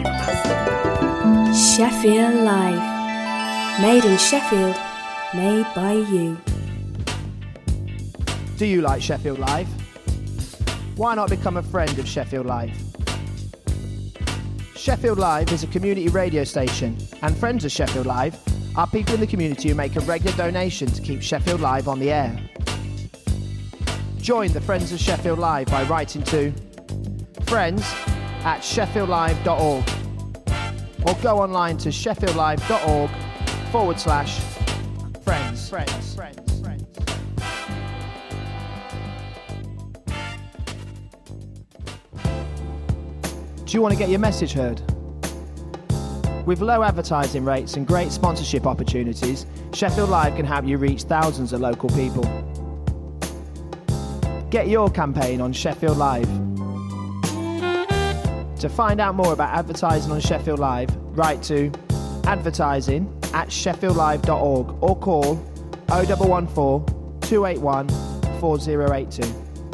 Sheffield Live. Made in Sheffield, made by you. Do you like Sheffield Live? Why not become a friend of Sheffield Live? Sheffield Live is a community radio station, and friends of Sheffield Live are people in the community who make a regular donation to keep Sheffield Live on the air. Join the Friends of Sheffield Live by writing to friends@sheffieldlive.org or go online to sheffieldlive.org/friends. Do you want to get your message heard? With low advertising rates and great sponsorship opportunities, Sheffield Live can help you reach thousands of local people. Get your campaign on Sheffield Live. To find out more about advertising on Sheffield Live, write to advertising@sheffieldlive.org or call 0114 281 4082.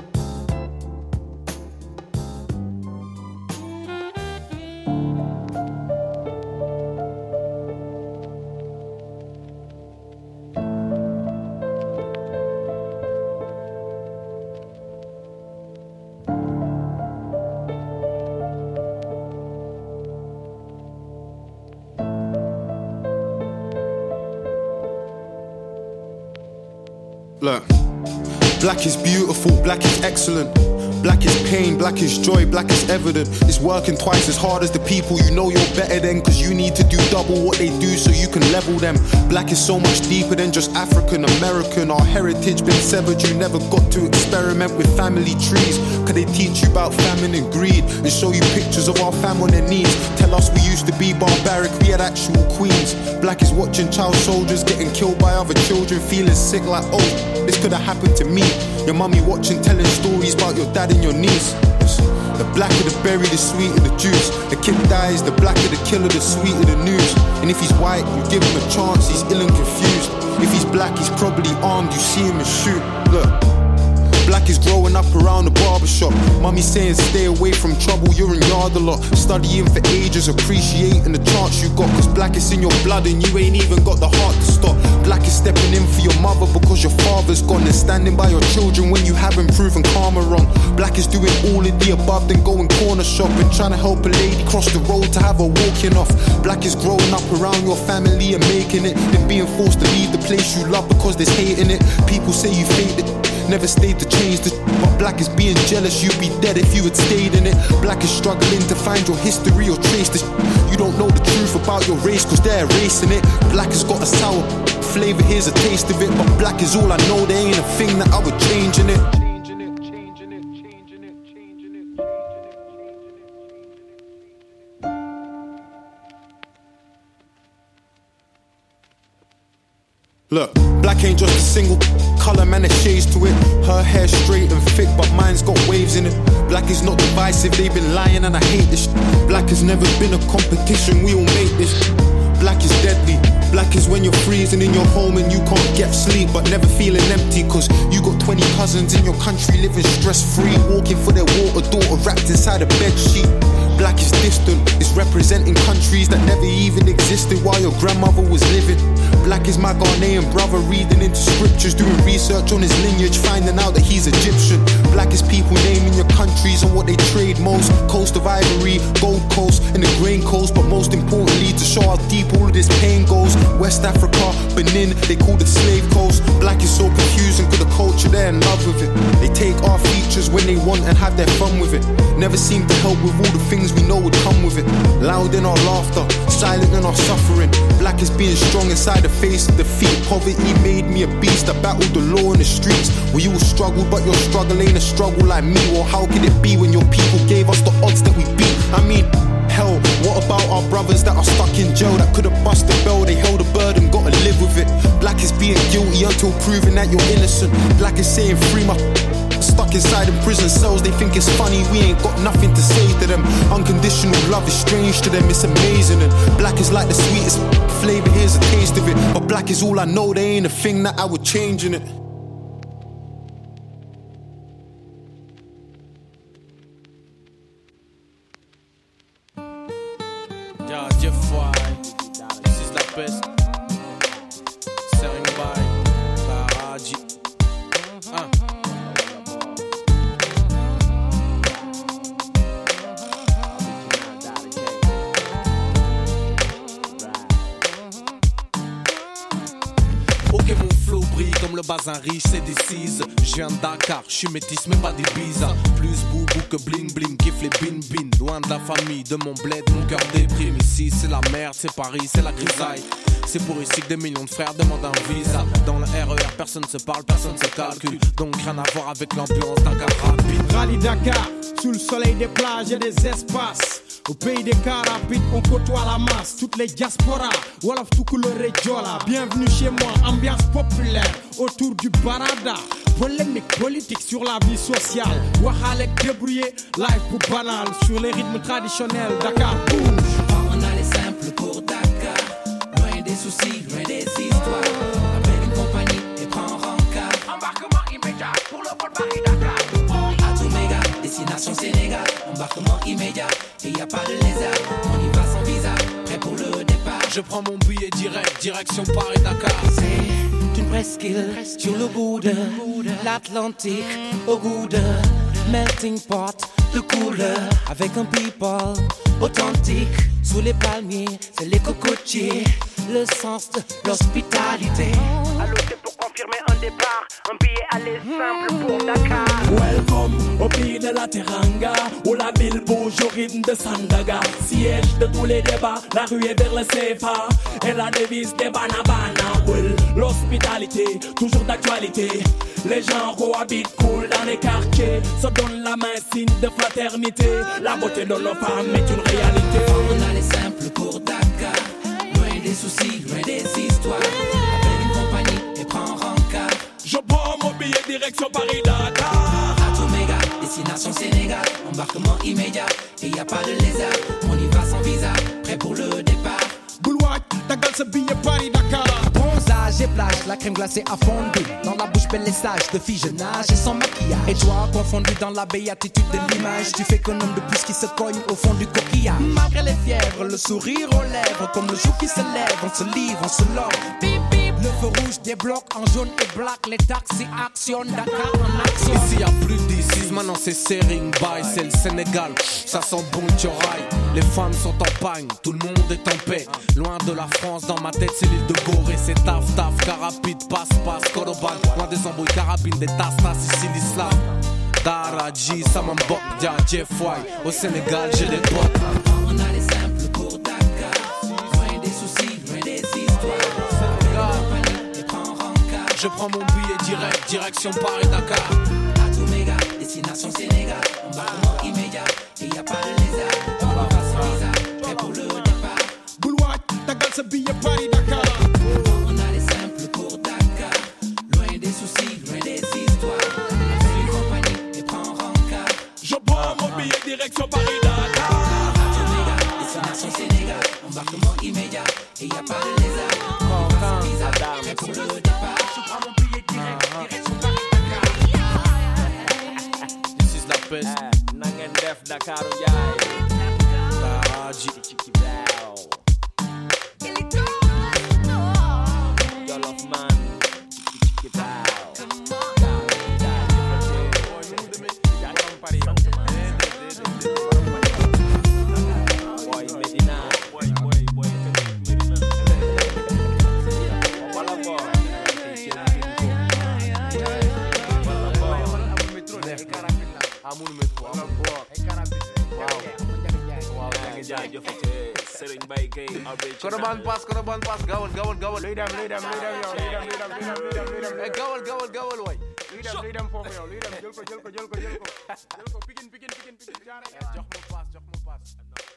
Look, black is beautiful, black is excellent. Black is pain, black is joy, black is evident. It's working twice as hard as the people you know you're better than, cause you need to do double what they do so you can level them. Black is so much deeper than just African American. Our heritage been severed, you never got to experiment with family trees. Cause they teach you about famine and greed and show you pictures of our fam on their knees. Tell us we used to be barbaric, we had actual queens. Black is watching child soldiers getting killed by other children, feeling sick like, oh, this could have happened to me. Your mummy watching, telling stories about your dad and your niece. The blacker the berry, the sweeter the juice. The kid dies, the blacker the killer, the sweeter the news. And if he's white, you give him a chance, he's ill and confused. If he's black, he's probably armed, you see him and shoot. Look, black is growing up around the barbershop. Mummy saying stay away from trouble, you're in yard a lot. Studying for ages, appreciating the chance you got. Cause black is in your blood and you ain't even got the heart to stop. Black is stepping in for your mother because your father's gone, and standing by your children when you haven't proven karma wrong. Black is doing all of the above, then going corner shopping, trying to help a lady cross the road to have her walking off. Black is growing up around your family and making it, then being forced to leave the place you love because there's hate in it. People say you faked it, never stayed to change the but black is being jealous, you'd be dead if you had stayed in it. Black is struggling to find your history or trace the you don't know the truth about your race cause they're erasing it. Black has got a sour flavor, here's a taste of it. But black is all I know, there ain't a thing that I would change in it. Look, black ain't just a single colour, man, there's shades to it. Her hair straight and thick, but mine's got waves in it. Black is not divisive, they've been lying and I hate this. Black has never been a competition, we all make this. Black is deadly. Black is when you're freezing in your home and you can't get sleep but never feeling empty cause you got 20 cousins in your country living stress-free, walking for their water, daughter wrapped inside a bed sheet. Black is distant, it's representing countries that never even existed while your grandmother was living. Black is my Ghanaian brother reading into scriptures, doing research on his lineage, finding out that he's Egyptian. Black is people naming your countries and what they trade most. Coast of Ivory, Gold Coast and the Grain Coast, but most importantly to show how deep all of this pain goes. West Africa, Benin, they called it Slave Coast. Black is so confusing cause the culture they're in love with it. They take our features when they want and have their fun with it. Never seem to help with all the things we know would come with it. Loud in our laughter, silent in our suffering. Black is being strong inside the face of defeat. Poverty made me a beast, I battled the law in the streets. We all struggle but your struggle ain't a struggle like me. Or how could it be when your people gave us the odds that we beat? I mean, hell, what about our brothers that are stuck in jail that could've bust the bell? They held a burden, gotta live with it. Black is being guilty until proven that you're innocent. Black is saying free my stuck inside in prison cells. They think it's funny, we ain't got nothing to say to them. Unconditional love is strange to them, it's amazing. And black is like the sweetest flavor, here's a taste of it. But black is all I know, there ain't a thing that I would change in it. Yeah, Jeff White, this is la peste. Sering by Baraji. Ok, mon flow brille comme le bazin riche, c'est des cises. Je viens de Dakar, je suis métis, mais pas des bizarres. Plus boubou que bling bling, kiffe les bin bin. Loin de la famille, de mon bled, mon cœur déprime. Ici, c'est la merde, c'est Paris, c'est la grisaille. C'est pour ici que des millions de frères demandent un visa. Dans le RER, personne se parle, personne se calcule. Donc rien à voir avec l'ambiance Dakar rapide. Rallye Dakar, sous le soleil des plages et des espaces. Au pays des cars rapides, on côtoie la masse. Toutes les diasporas, Wolof tout couleur et Diola. Bienvenue chez moi, ambiance populaire autour du barada. Polémique politique sur la vie sociale. Wahalek débrouillé, live pour banal. Sur les rythmes traditionnels, Dakar bouge. On a les simples pour Dakar. Loin des soucis, loin des histoires. Appelle une compagnie et prends rencard. Embarquement immédiat pour le vol Paris-Dakar. Atoméga, destination Sénégal. Embarquement immédiat et y a pas de lézard. On y va sans visa, prêt pour le départ. Je prends mon billet direct, direction Paris-Dakar. C'est une presqu'île sur le bout de l'Atlantique. Au goût de melting pot de couleur. Avec un people authentique. Sous les palmiers, c'est les cocotiers. Le sens de l'hospitalité. Allô, c'est pour confirmer un départ. Un billet aller simple pour Dakar. Welcome au pays de la Teranga, où la ville bouge au rythme de Sandaga. Siège de tous les débats, la rue est vers le CFA. Et la devise des Banabana. Well, l'hospitalité, toujours d'actualité. Les gens cohabitent cool dans les quartiers. Se donnent la main, signe de fraternité. La beauté de nos femmes est une réalité. On a les simples pour Dakar. Loin des soucis, loin des histoires. Appelle une compagnie et prends rencard. Je prends mon billet direction Paris-Dakar. Atoméga, destination Sénégal. Embarquement immédiat et y a pas de lézard. On y va sans visa, prêt pour le départ. Boulouac, Dakar, ce billet Paris-Dakar. Bronzage et plage, la crème glacée a fondu. Dans la bouche belle sage de fille, je nage et sans maquillage. Et toi, confondu dans la béatitude de l'image. Tu fais qu'un homme de plus qui se cogne au fond du coquillage. Malgré les fièvres, le sourire aux lèvres. Comme le jour qui se lève, on se livre, on se love. Bip bip, le feu rouge débloque en jaune et black. Les taxis actionnent, Dakar en action. Ici y'a plus d'ici, maintenant c'est Sering Bay, c'est le Sénégal, ça sent bon Tchoraï. Les femmes sont en pagne, tout le monde est en paix. Loin de la France, dans ma tête c'est l'île de Gorée. C'est taf taf, carapide, passe-passe, Koroban. Loin des embrouilles, carabines, des tas-tas, ici l'islam. Daraji, Samambok, Dia, Jeff White. Au Sénégal j'ai des potes. On a les simples pour Dakar. Loin des soucis, loin des histoires. Et prends rencard. Je prends mon billet direct, direction Paris-Dakar. Atoméga, destination Sénégal. Embarquement immédiat et y a pas de lézard. On y va sans visa, prêt pour le départ. Boulouac, Dakar, ce billet Paris-Dakar. On a les simples pour Dakar. Loin des soucis, loin des histoires. Appelle une compagnie et prends rencard. Je prends mon billet direction Paris-Dakar. Atoméga, destination Sénégal. Embarquement immédiat et y a pas de lézard. On y va sans visa, prêt pour le départ. Je prends mon billet direct, direction Paris-Dakar. This is la peste. Nangen def Dakar Yai. Baraji. Wolof man. Boy Medina. Korban pass, gawal. Lead them, yo. Hey, gawal, way. Lead them for me, yo. Lead them. Jël ko. Pikin. Jox mo pass.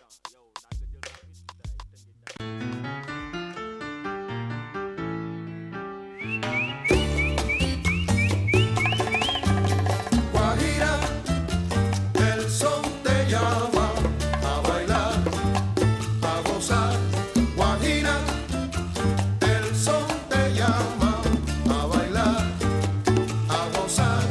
Guajira, el son te llama a bailar, a gozar. Guajira, el son te llama a bailar, a gozar.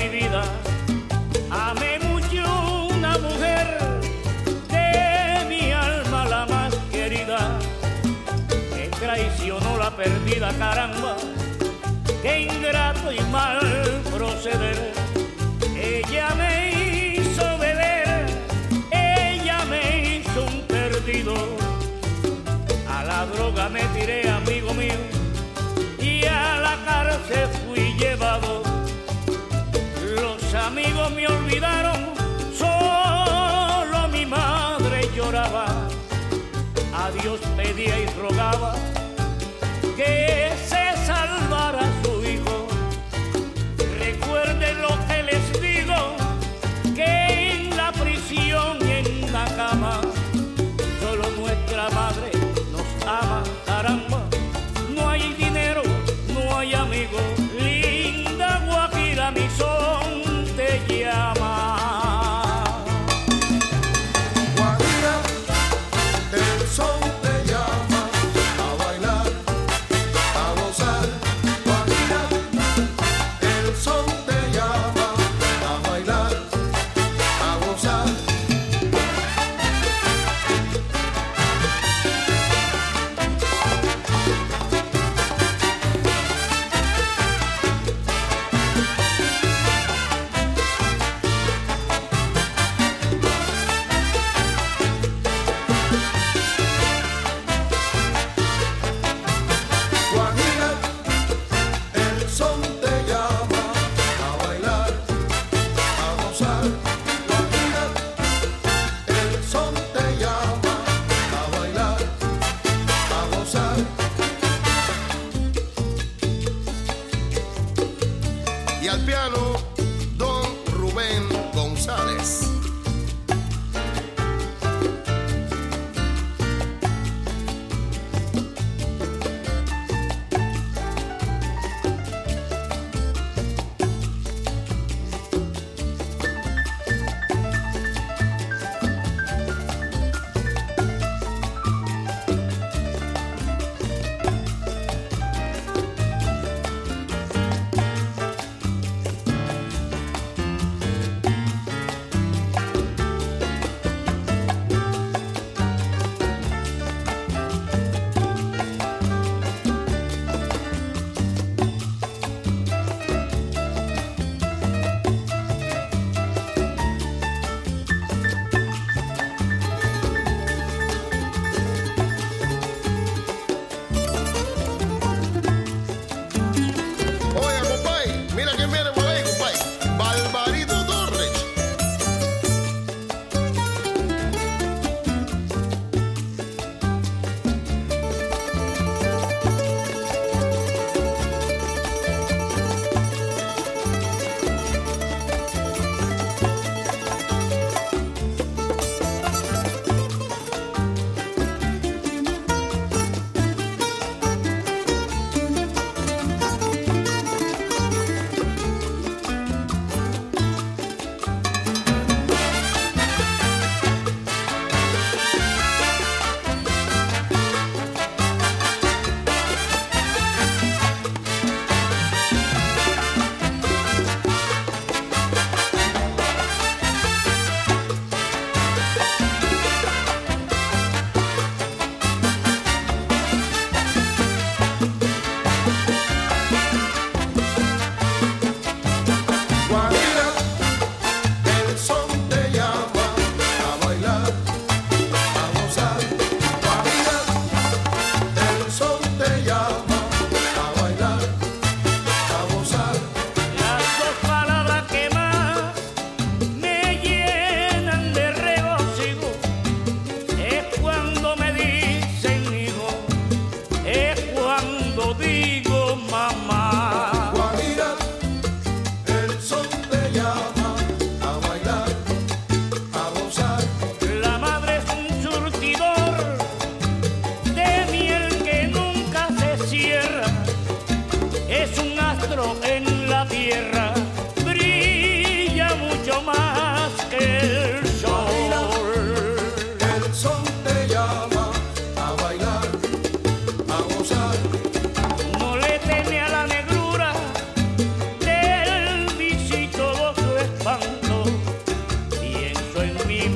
mi vida. Amé mucho una mujer de mi alma la más querida. Me traicionó la perdida, caramba, qué ingrato y mal proceder. Ella me hizo beber, ella me hizo un perdido. A la droga me tiré, amigo mío, y a la cárcel fui llevado. Los amigos me olvidaron, solo mi madre lloraba. A Dios pedía y rogaba que se salvara su hijo. Recuerden lo que les digo, que en la prisión y en la cama solo nuestra madre nos ama, caramba. No hay dinero, no hay amigos, linda Guajira, mi son te llama.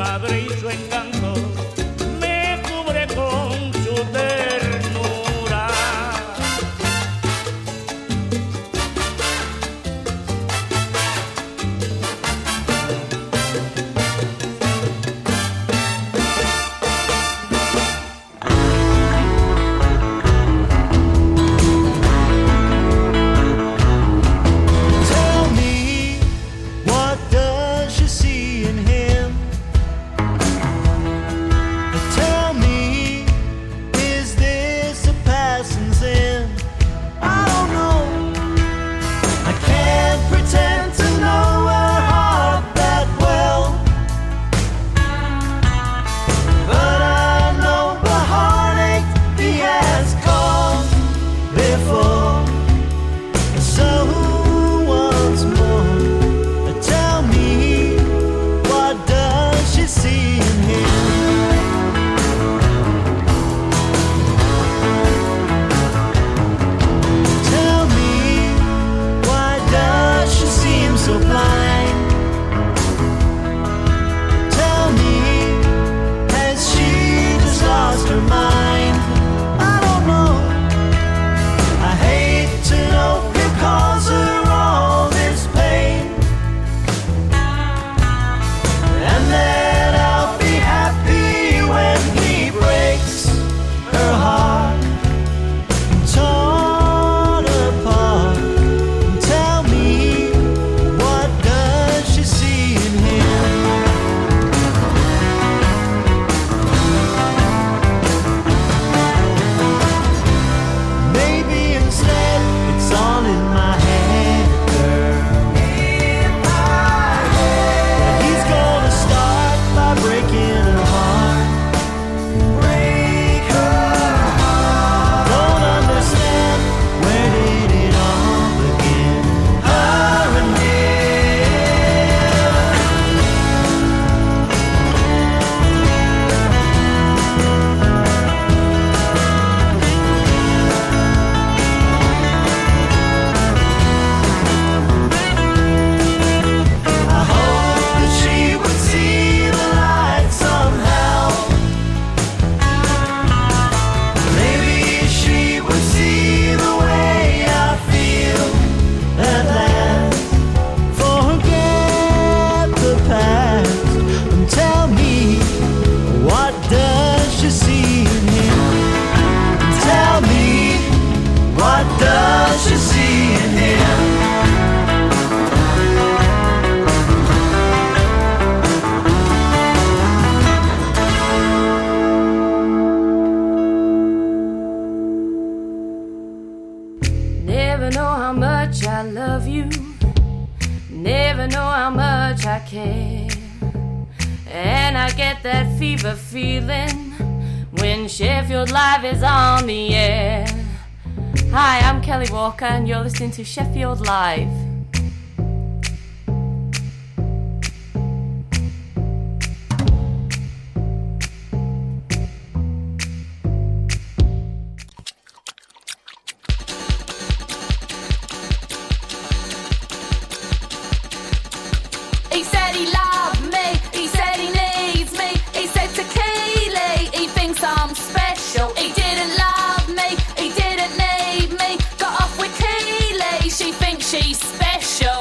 madre y su encanto me cubre con su ternura. And you're listening to Sheffield Live. He said he loved me, he said he needs me, he said to Keely, he thinks I'm special. He didn't love me, he didn't need me, got off with Keely, she thinks she's special.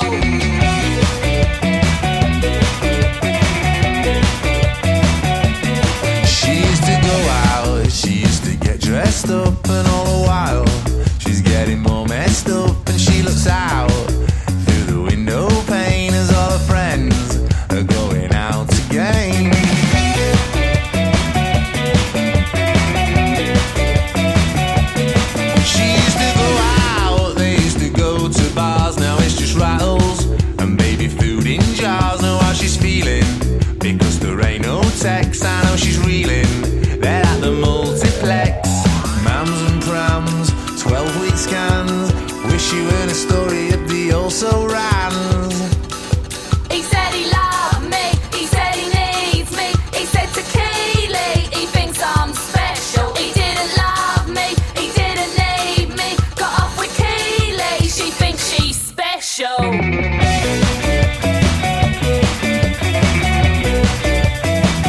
She used to go out, she used to get dressed up, and all the while she's getting more messed up, and she looks out through the window pane as all her friends are going out again. She used to go out, they used to go to bars, now it's just rattles and baby food in jars. Know how she's feeling, because there ain't no text. I know she's reeling, they're at the multiplex. Mams and prams, 12-week scans, wish you heard a story of the also rans. He said he loved me, he said he needs me, he said to Keely, he thinks I'm special. He didn't love me, he didn't need me, got off with Keely, she thinks she's special.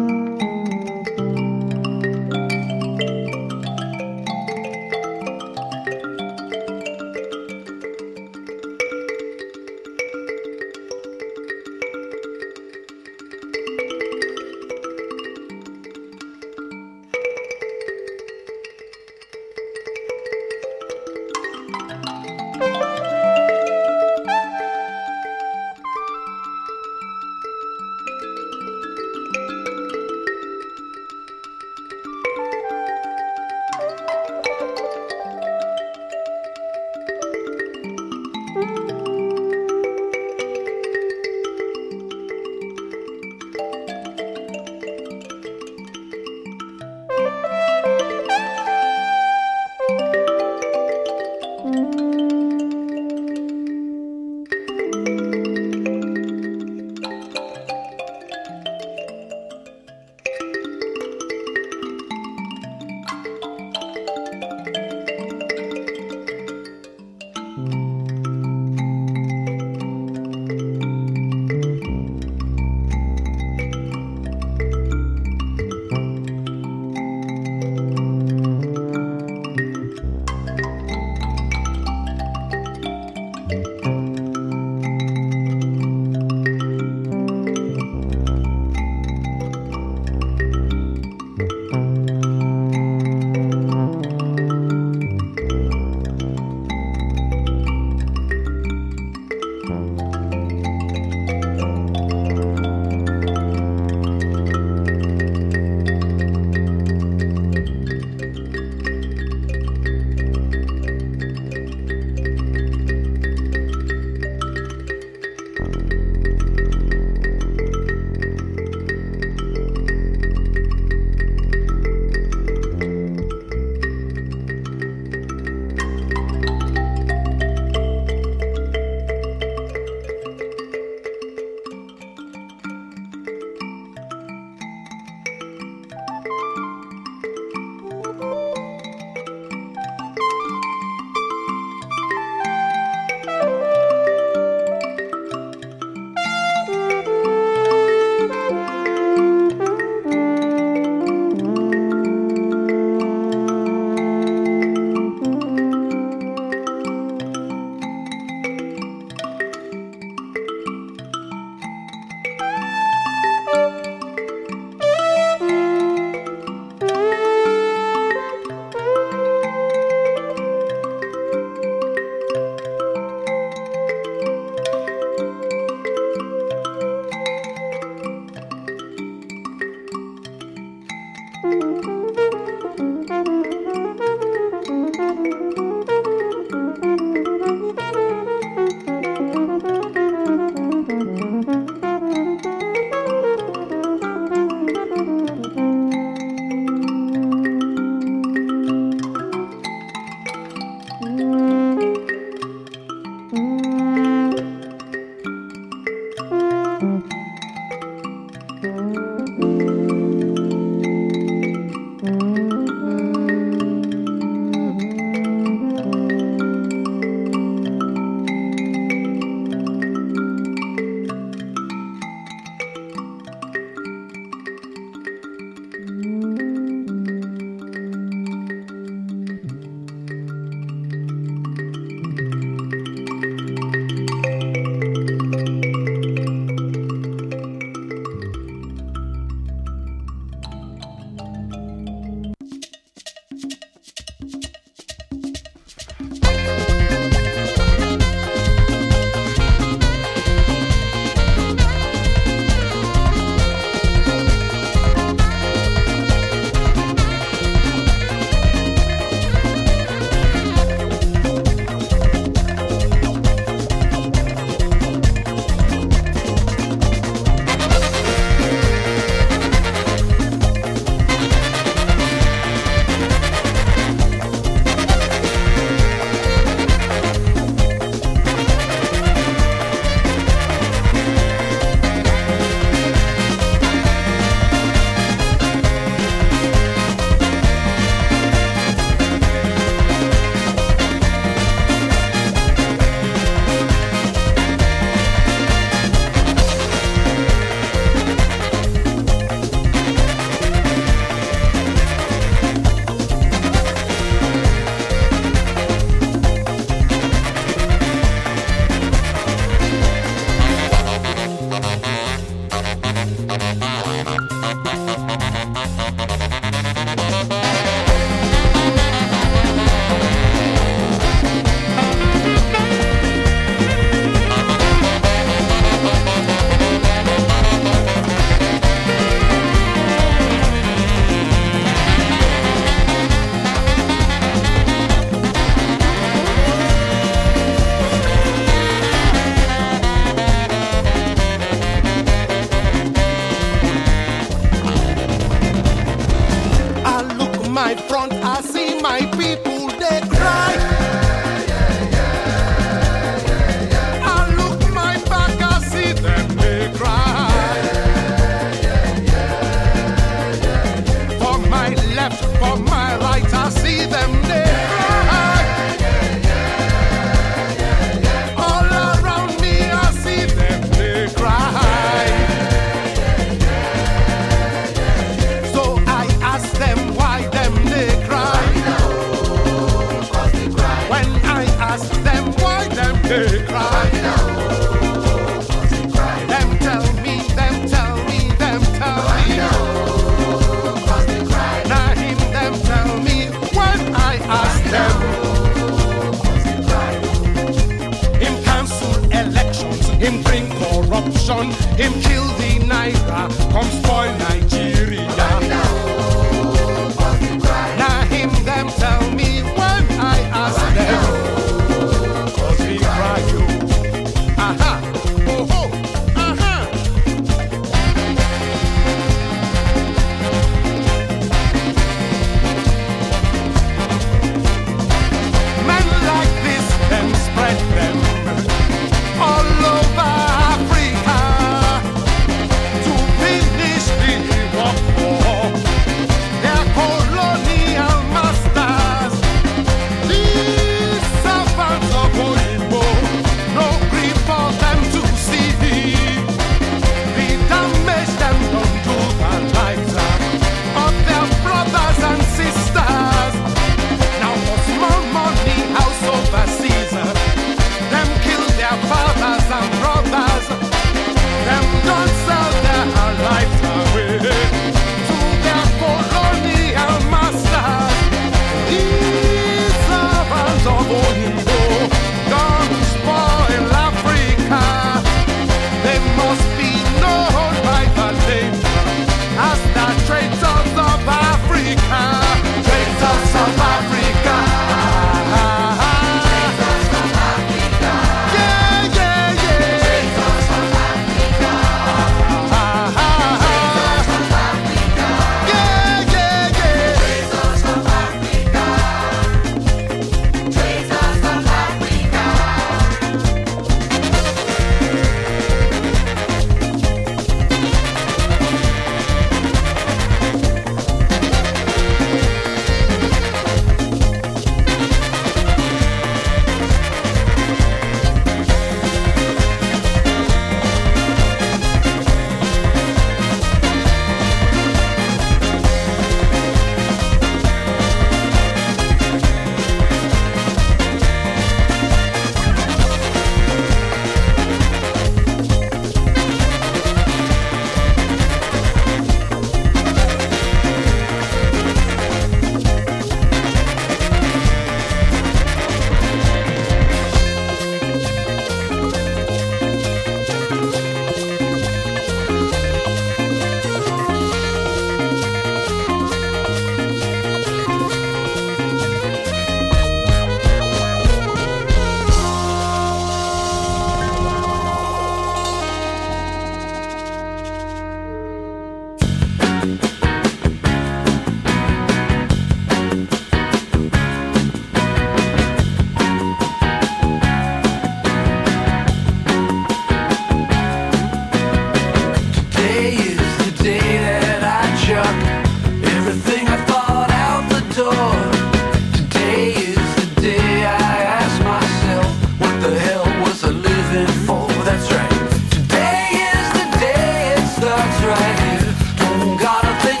That's right. Don't gotta think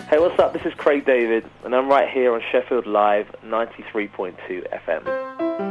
Hey, what's up? This is Craig David, and I'm right here on Sheffield Live 93.2 FM.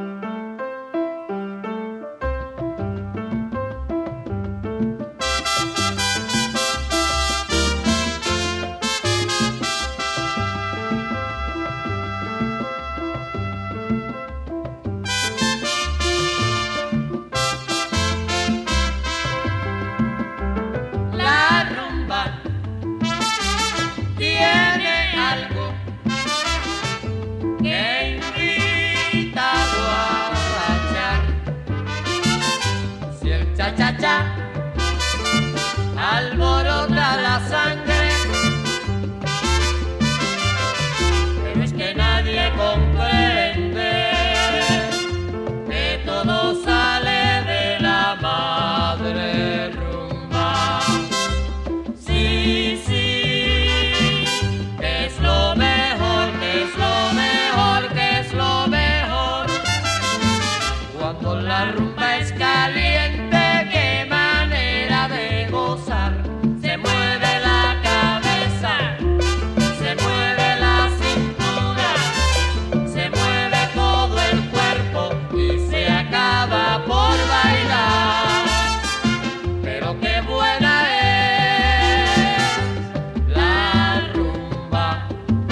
Alborota la sangre, pero es que nadie comprende que todo sale de la madre rumba. Sí, sí, que es lo mejor, que es lo mejor, que es lo mejor. Cuando la rumba es caliente, qué manera de gozar. Se mueve la cabeza, se mueve la cintura, se mueve todo el cuerpo y se acaba por bailar. Pero qué buena es la rumba.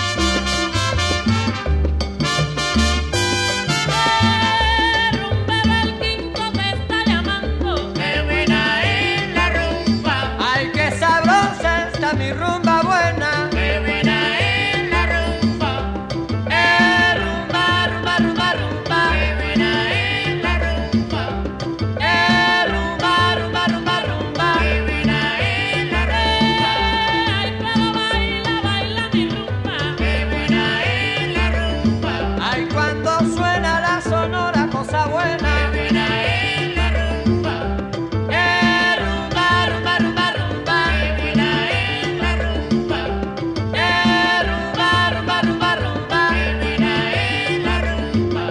Rumba del Quinto te está llamando. Qué buena es la rumba. Ay, qué sabrosa está mi rumba buena. Qué buena es la rumba. Rumba, rumba, rumba, rumba. Qué buena es la rumba. Rumba, rumba, rumba, rumba. Qué buena es la rumba. Ay, pero baila, baila mi rumba. Qué buena es la rumba. Ay, cuando suena la sonora cosa buena. Qué buena es la rumba. Rumba, rumba, rumba, rumba. Qué buena es la rumba. Rumba, rumba, rumba, rumba. Qué buena es la rumba.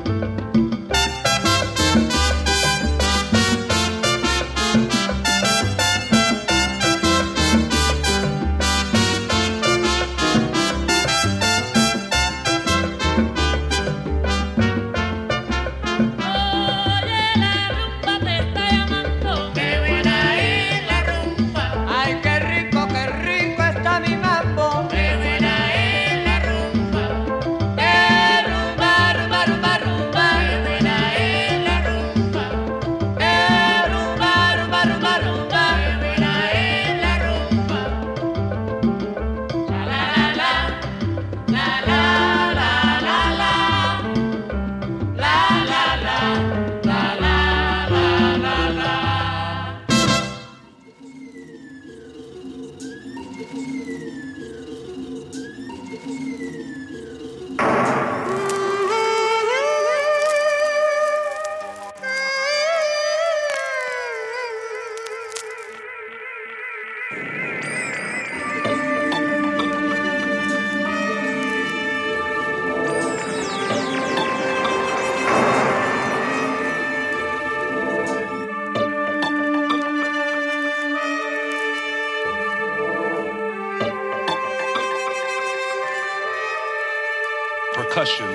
Oye, la rumba te está llamando. Qué buena es la rumba. Ay, qué rico está mi mambo. Qué buena es la rumba. Rumba, rumba, rumba, rumba. Qué buena es la rumba. Rumba, rumba, rumba, rumba. Qué buena es la rumba. La la la la la la la la la la la la la la. Percussion.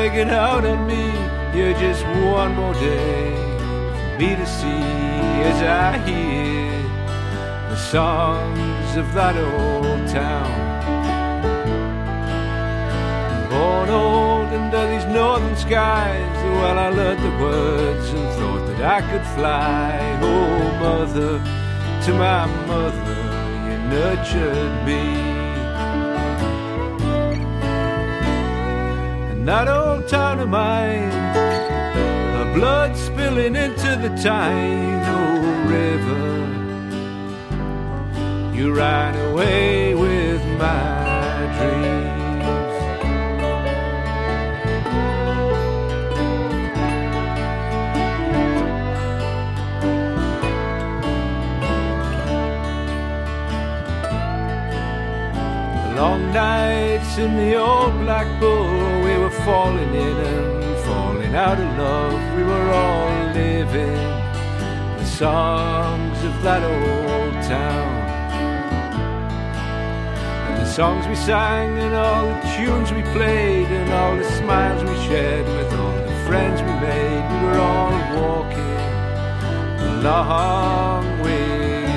taking out on me. You're just one more day for me to see as I hear the songs of that old town. Born old under these northern skies, well, I learned the words and thought that I could fly. Oh, mother, to my mother, you nurtured me. And that old town of mine, the blood spilling into the Tyne, oh, river, you ran away with my dreams. Long nights in the old Black Bull, we were falling in and falling out of love. We were all living the songs of that old town. And the songs we sang and all the tunes we played and all the smiles we shared with all the friends we made. We were all walking a long way.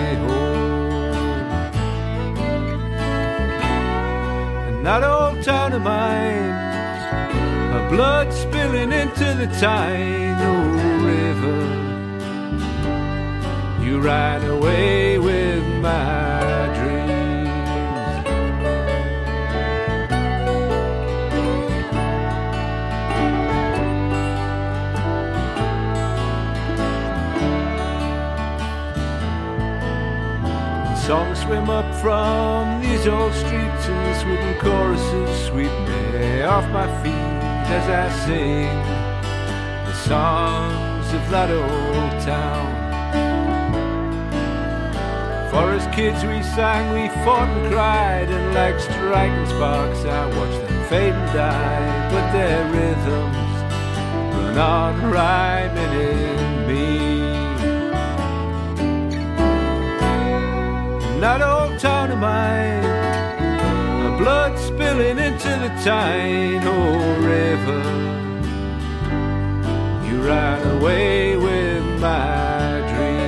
That old town of mine, her blood spilling into the Tyne, oh, river, you ran away with my dreams. Songs swim up from these old streets and this wooden choruses sweep me off my feet as I sing the songs of that old town. For as kids we sang, we fought and cried, and like striking sparks I watched them fade and die. But their rhythms run on rhyming in me. That old town of mine, the blood spilling into the Tyne, oh, river, you ran away with my dreams.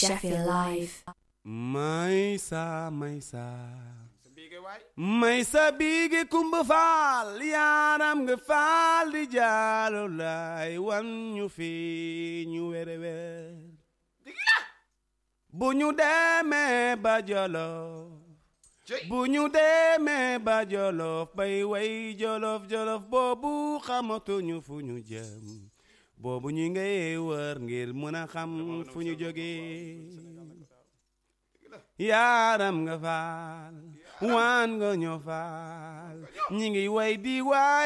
Sheffield Live. Maysa bigi kumba faal yaram nga faal di jaalo lay wan ñu fi ñu wéré wér bu ñu demee ba Jolof bu ñu demee ba Jolof bay way Jolof Jolof boobu xamatuñu fu ñu jëm boobu ñu ngay wër ngir mën a xam fu ñu jógee yaram nga faal waan nga ñoo faal ñi ngi way di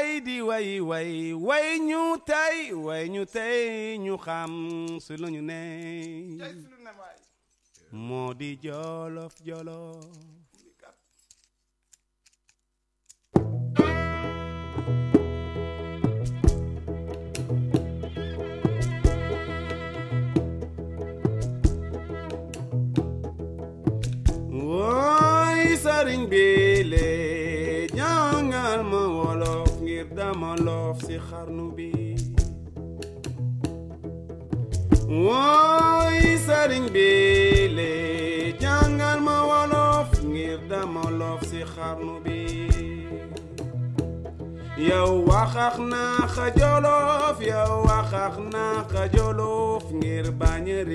way ñu tey ñu xam su lu ñu ne moo di Jolof Jolof woy sëriñ bi le jàngal ma wolof ngir dama loof ci xarnu bi woy sëriñ bi le jàngal ma wolof ngir dama loof ci xarnu bi yow waxax naa xa Jolof yow waxax naa xa Jolof ngir bañ a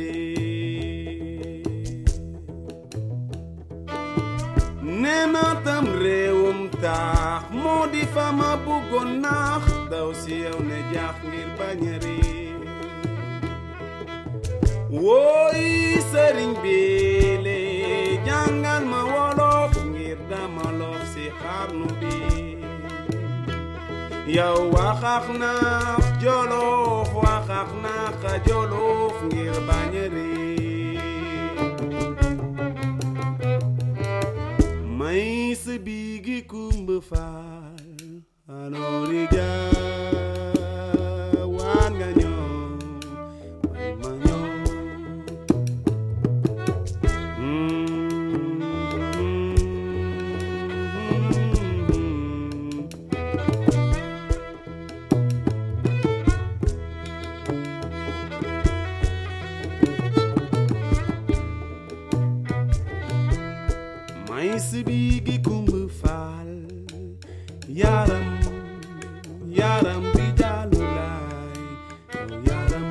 neena tam réewum taax moo di fa ma bëggoon naax daw si yow ne jaax ngir bañ a réer wooy sëriñ bi le jàngal ma wolof ngir dama loof si xarnu bi yow waxax naax Jolof waxax naax a Jolof ngir bañ a réer may sa bigi kumba faal anoori jaa waan nga ñoo may ma ñoo may sa bigi kumba faal yaram bi jaalu laay yaram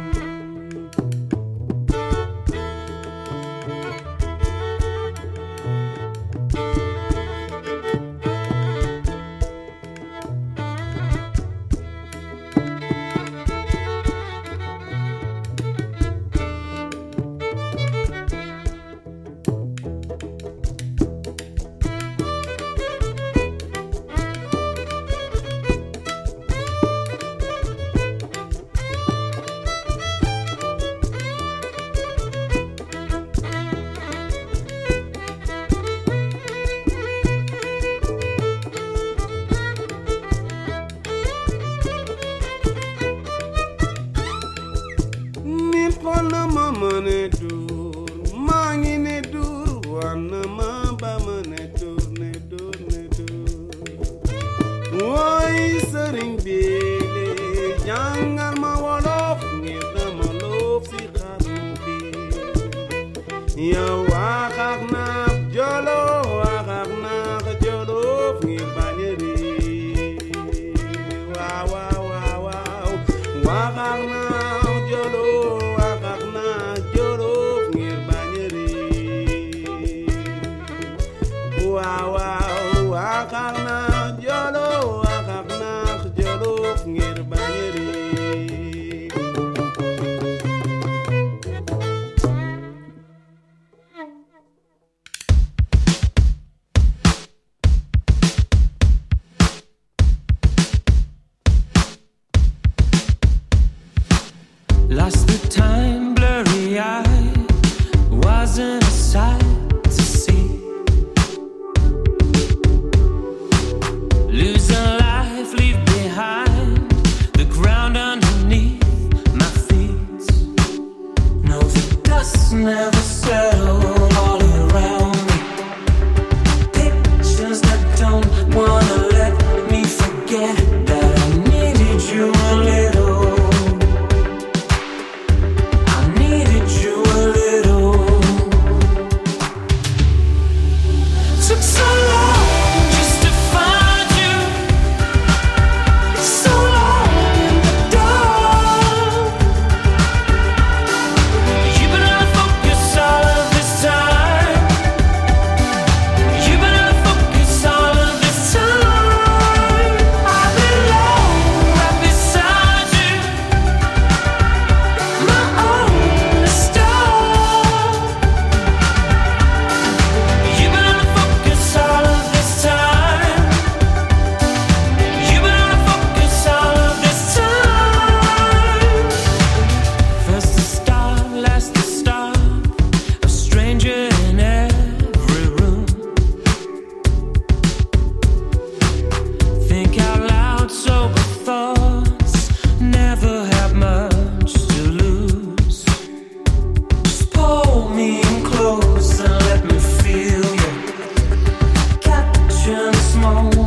Lost the time, blurry-eyed, wasn't a sight to see. home.